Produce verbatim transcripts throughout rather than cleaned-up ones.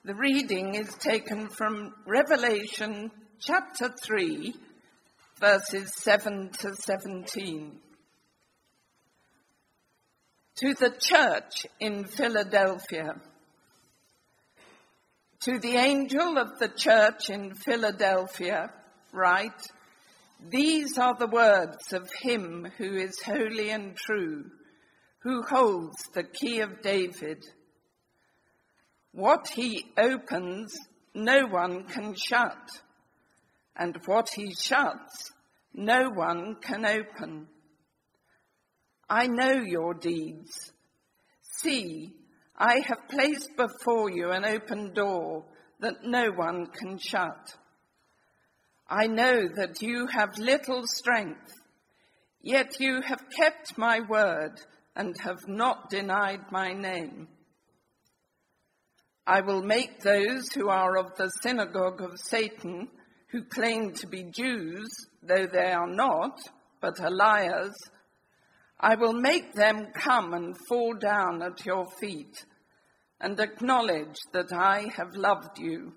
The reading is taken from Revelation chapter three, verses seven to seventeen. To the church in Philadelphia. To the angel of the church in Philadelphia, write, "These are the words of him who is holy and true, who holds the key of David. What he opens, no one can shut, and what he shuts, no one can open. I know your deeds. See, I have placed before you an open door that no one can shut. I know that you have little strength, yet you have kept my word and have not denied my name. I will make those who are of the synagogue of Satan, who claim to be Jews, though they are not, but are liars, I will make them come and fall down at your feet and acknowledge that I have loved you.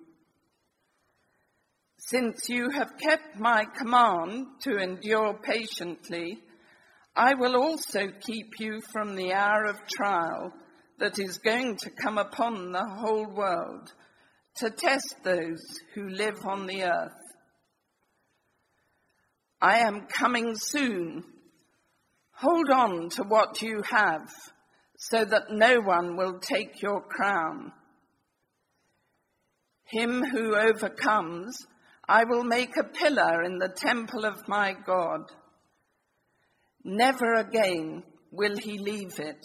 Since you have kept my command to endure patiently, I will also keep you from the hour of trial that is going to come upon the whole world to test those who live on the earth. I am coming soon. Hold on to what you have, so that no one will take your crown. Him who overcomes, I will make a pillar in the temple of my God. Never again will he leave it.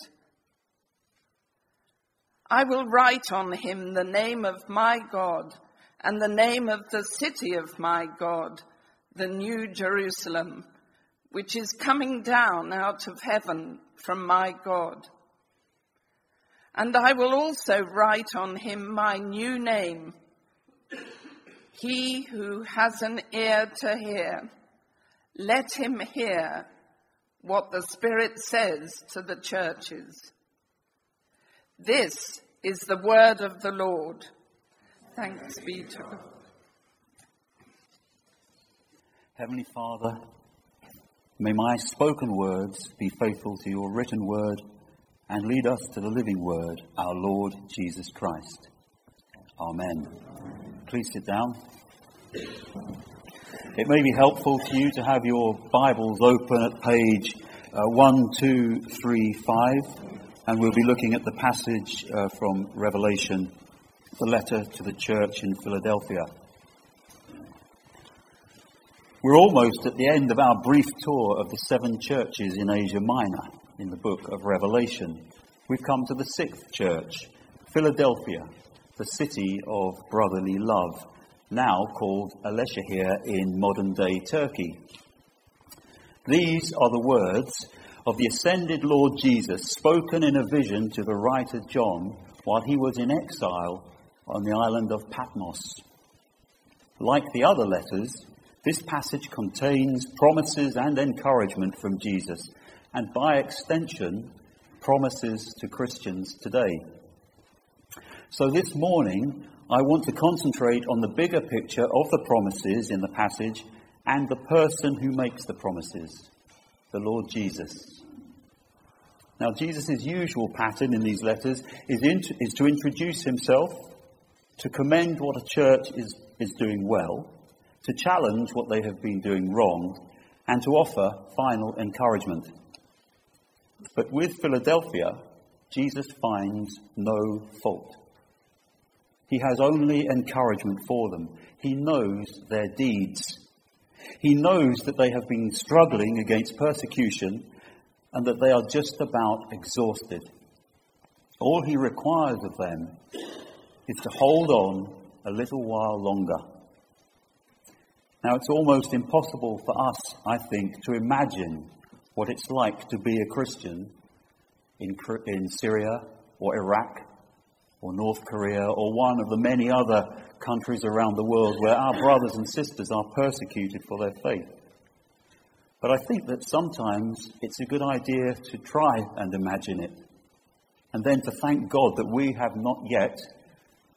I will write on him the name of my God and the name of the city of my God, the New Jerusalem, which is coming down out of heaven from my God. And I will also write on him my new name. He who has an ear to hear, let him hear what the Spirit says to the churches. This is the word of the Lord. Thanks be to God. Heavenly Father, may my spoken words be faithful to your written word and lead us to the living word, our Lord Jesus Christ. Amen. Please sit down. It may be helpful to you to have your Bibles open at page uh, one, two, three, five, and we'll be looking at the passage uh, from Revelation, the letter to the church in Philadelphia. We're almost at the end of our brief tour of the seven churches in Asia Minor in the book of Revelation. We've come to the sixth church, Philadelphia, the city of brotherly love, now called Aleshahir in modern-day Turkey. These are the words of the ascended Lord Jesus, spoken in a vision to the writer John while he was in exile on the island of Patmos. Like the other letters, this passage contains promises and encouragement from Jesus, and by extension, promises to Christians today. So this morning, I want to concentrate on the bigger picture of the promises in the passage and the person who makes the promises, the Lord Jesus. Now, Jesus' usual pattern in these letters is, in, is to introduce himself, to commend what a church is, is doing well, to challenge what they have been doing wrong, and to offer final encouragement. But with Philadelphia, Jesus finds no fault. He has only encouragement for them. He knows their deeds. He knows that they have been struggling against persecution and that they are just about exhausted. All he requires of them is to hold on a little while longer. Now, it's almost impossible for us, I think, to imagine what it's like to be a Christian in, in Syria or Iraq or North Korea or one of the many other countries around the world where our brothers and sisters are persecuted for their faith. But I think that sometimes it's a good idea to try and imagine it, and then to thank God that we have not yet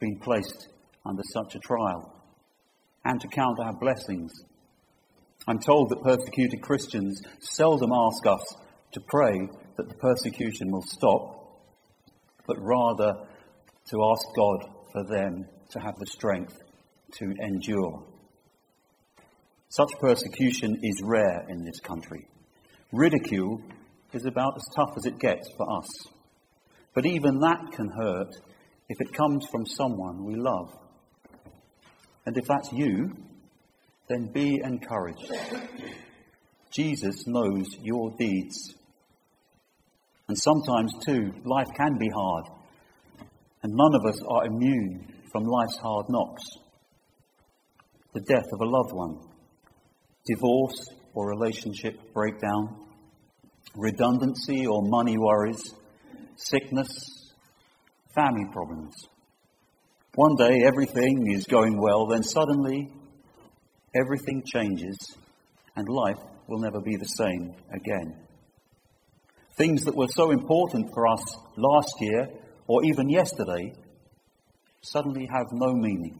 been placed under such a trial, and to count our blessings. I'm told that persecuted Christians seldom ask us to pray that the persecution will stop, but rather to ask God for them to have the strength to endure. Such persecution is rare in this country. Ridicule is about as tough as it gets for us. But even that can hurt if it comes from someone we love. And if that's you, then be encouraged. Jesus knows your deeds. And sometimes, too, life can be hard. And none of us are immune from life's hard knocks. The death of a loved one, divorce or relationship breakdown, redundancy or money worries, sickness, family problems. One day everything is going well, then suddenly everything changes and life will never be the same again. Things that were so important for us last year or even yesterday suddenly have no meaning.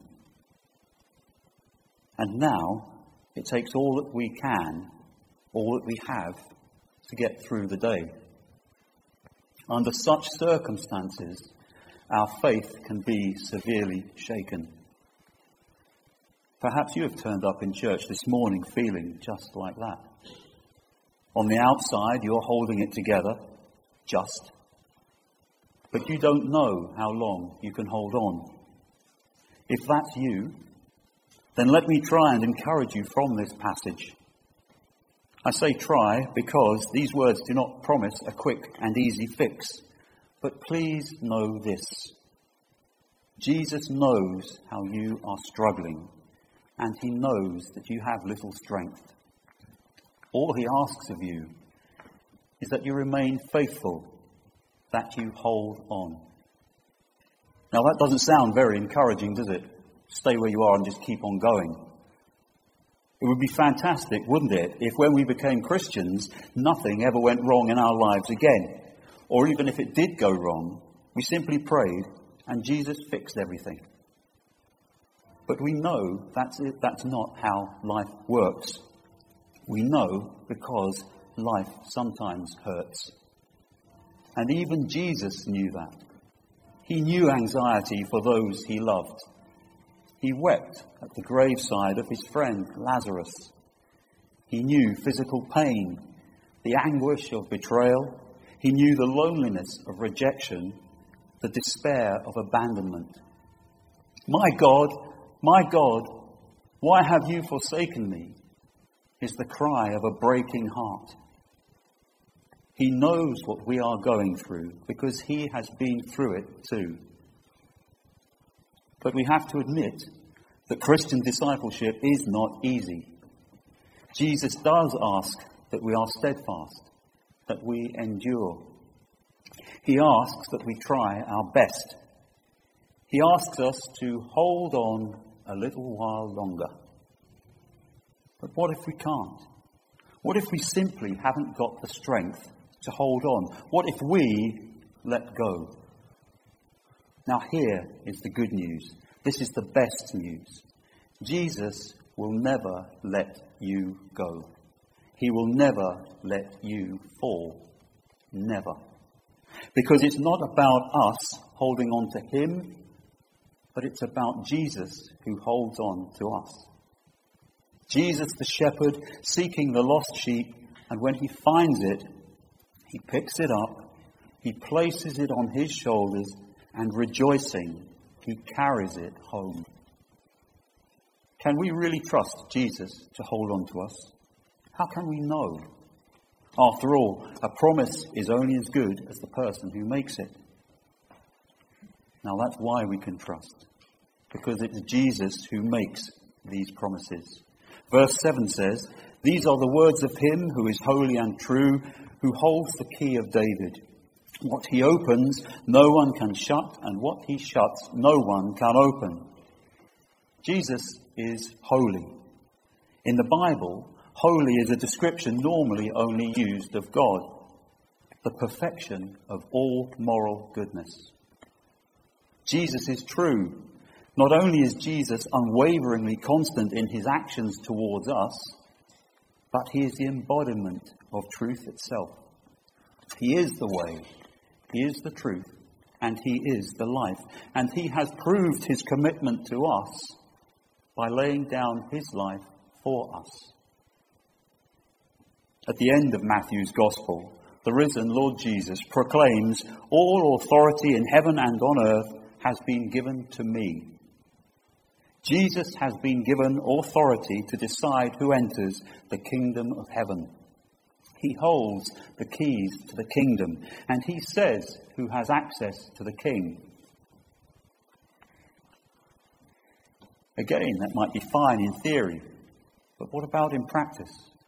And now it takes all that we can, all that we have, to get through the day. Under such circumstances, our faith can be severely shaken. Perhaps you have turned up in church this morning feeling just like that. On the outside, you're holding it together, just. But you don't know how long you can hold on. If that's you, then let me try and encourage you from this passage. I say try because these words do not promise a quick and easy fix. But please know this. Jesus knows how you are struggling, and he knows that you have little strength. All he asks of you is that you remain faithful, that you hold on. Now that doesn't sound very encouraging, does it? Stay where you are and just keep on going. It would be fantastic, wouldn't it, if when we became Christians, nothing ever went wrong in our lives again. Or even if it did go wrong, we simply prayed and Jesus fixed everything. But we know that's it, that's not how life works. We know because life sometimes hurts. And even Jesus knew that. He knew anxiety for those he loved. He wept at the graveside of his friend Lazarus. He knew physical pain, the anguish of betrayal. He knew the loneliness of rejection, the despair of abandonment. My God, my God, why have you forsaken me? Is the cry of a breaking heart. He knows what we are going through because he has been through it too. But we have to admit that Christian discipleship is not easy. Jesus does ask that we are steadfast, that we endure. He asks that we try our best. He asks us to hold on a little while longer. But what if we can't? What if we simply haven't got the strength to hold on? What if we let go? Now here is the good news. This is the best news. Jesus will never let you go. He will never let you fall. Never. Because it's not about us holding on to him, but it's about Jesus who holds on to us. Jesus the shepherd seeking the lost sheep, and when he finds it, he picks it up, he places it on his shoulders, and rejoicing, he carries it home. Can we really trust Jesus to hold on to us? How can we know? After all, a promise is only as good as the person who makes it. Now that's why we can trust. Because it's Jesus who makes these promises. Verse seven says, "These are the words of him who is holy and true, who holds the key of David. What he opens, no one can shut, and what he shuts, no one can open." Jesus is holy. In the Bible, holy is a description normally only used of God, the perfection of all moral goodness. Jesus is true. Not only is Jesus unwaveringly constant in his actions towards us, but he is the embodiment of truth itself. He is the way, he is the truth, and he is the life. And he has proved his commitment to us by laying down his life for us. At the end of Matthew's Gospel, the risen Lord Jesus proclaims, "All authority in heaven and on earth has been given to me." Jesus has been given authority to decide who enters the kingdom of heaven. He holds the keys to the kingdom, and he says who has access to the king. Again, that might be fine in theory, but what about in practice?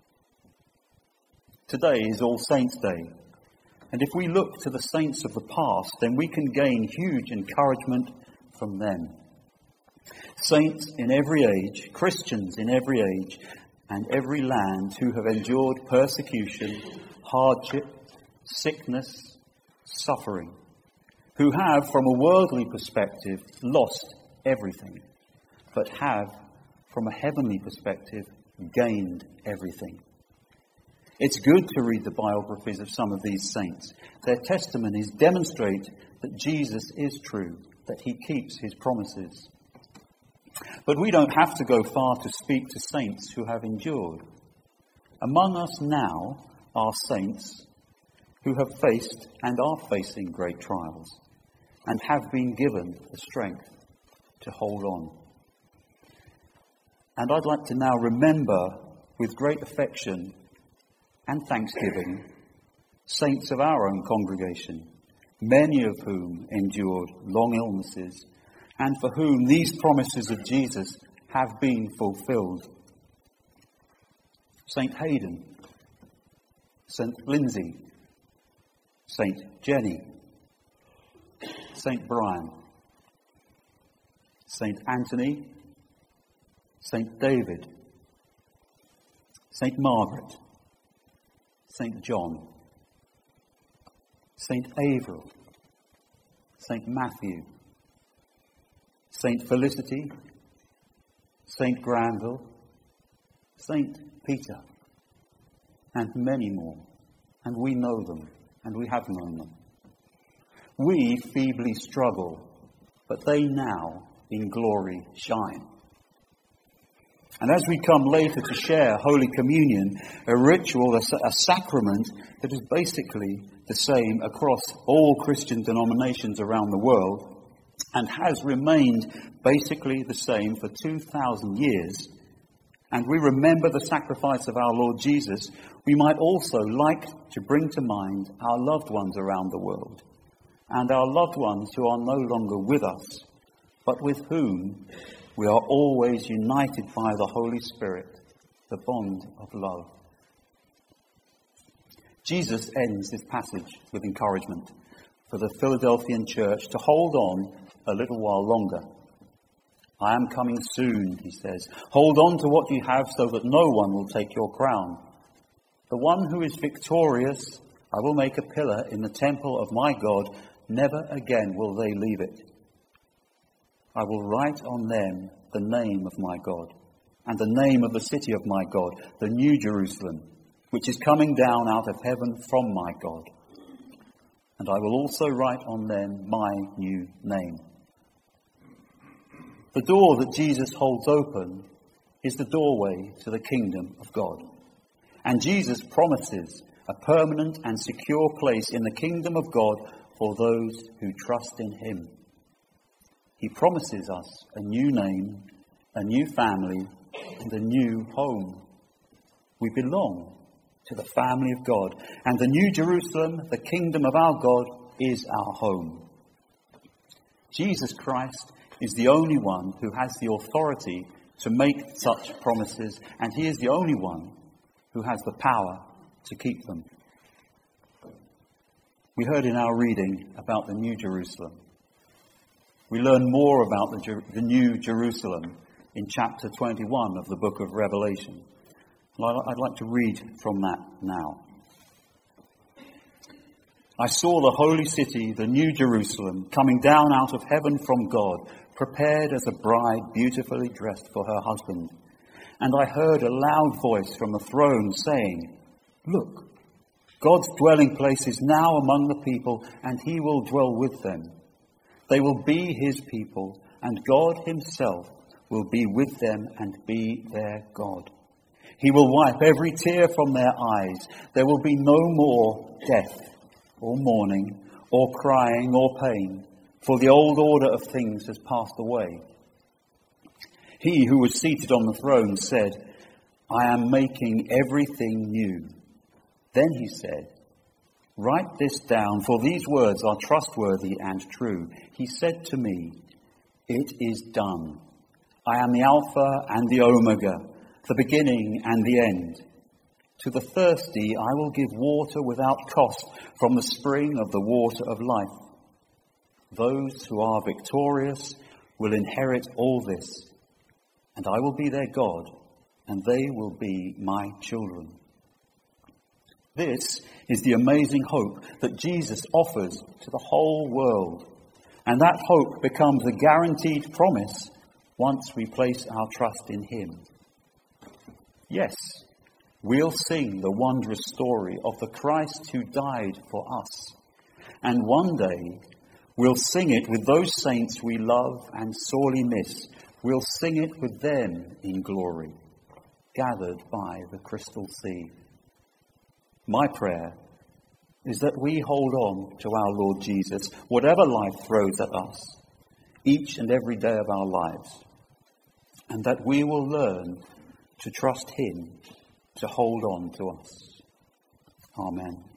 Today is All Saints' Day, and if we look to the saints of the past, then we can gain huge encouragement from them. Saints in every age, Christians in every age, and every land who have endured persecution, hardship, sickness, suffering, who have, from a worldly perspective, lost everything, but have, from a heavenly perspective, gained everything. It's good to read the biographies of some of these saints. Their testimonies demonstrate that Jesus is true, that he keeps his promises. But we don't have to go far to speak to saints who have endured. Among us now are saints who have faced and are facing great trials and have been given the strength to hold on. And I'd like to now remember with great affection and thanksgiving saints of our own congregation, many of whom endured long illnesses and for whom these promises of Jesus have been fulfilled. Saint Hayden, Saint Lindsay, Saint Jenny, Saint Brian, Saint Anthony, Saint David, Saint Margaret, Saint John, Saint Avril, Saint Matthew, Saint Felicity, Saint Granville, Saint Peter, and many more. And we know them, and we have known them. We feebly struggle, but they now in glory shine. And as we come later to share Holy Communion, a ritual, a, a sacrament that is basically the same across all Christian denominations around the world, and has remained basically the same for two thousand years, and we remember the sacrifice of our Lord Jesus, we might also like to bring to mind our loved ones around the world, and our loved ones who are no longer with us, but with whom we are always united by the Holy Spirit, the bond of love. Jesus ends this passage with encouragement for the Philadelphian church to hold on a little while longer. "I am coming soon," he says. "Hold on to what you have so that no one will take your crown. The one who is victorious, I will make a pillar in the temple of my God. Never again will they leave it. I will write on them the name of my God and the name of the city of my God, the New Jerusalem, which is coming down out of heaven from my God. And I will also write on them my new name." The door that Jesus holds open is the doorway to the kingdom of God. And Jesus promises a permanent and secure place in the kingdom of God for those who trust in him. He promises us a new name, a new family, and a new home. We belong to the family of God, and the New Jerusalem, the kingdom of our God, is our home. Jesus Christ is the only one who has the authority to make such promises, and he is the only one who has the power to keep them. We heard in our reading about the New Jerusalem. We learn more about the, Jer- the New Jerusalem in chapter twenty-one of the book of Revelation. I'd like to read from that now. "I saw the holy city, the New Jerusalem, coming down out of heaven from God, prepared as a bride beautifully dressed for her husband. And I heard a loud voice from the throne saying, "Look, God's dwelling place is now among the people, and he will dwell with them. They will be his people, and God himself will be with them and be their God. He will wipe every tear from their eyes. There will be no more death, or mourning, or crying, or pain, for the old order of things has passed away." He who was seated on the throne said, "I am making everything new." Then he said, "Write this down, for these words are trustworthy and true." He said to me, "It is done. I am the Alpha and the Omega, the beginning and the end. To the thirsty I will give water without cost from the spring of the water of life. Those who are victorious will inherit all this, and I will be their God, and they will be my children." This is the amazing hope that Jesus offers to the whole world, and that hope becomes a guaranteed promise once we place our trust in him. Yes, we'll sing the wondrous story of the Christ who died for us, and one day we'll sing it with those saints we love and sorely miss. We'll sing it with them in glory, gathered by the crystal sea. My prayer is that we hold on to our Lord Jesus, whatever life throws at us, each and every day of our lives, and that we will learn to trust him to hold on to us. Amen.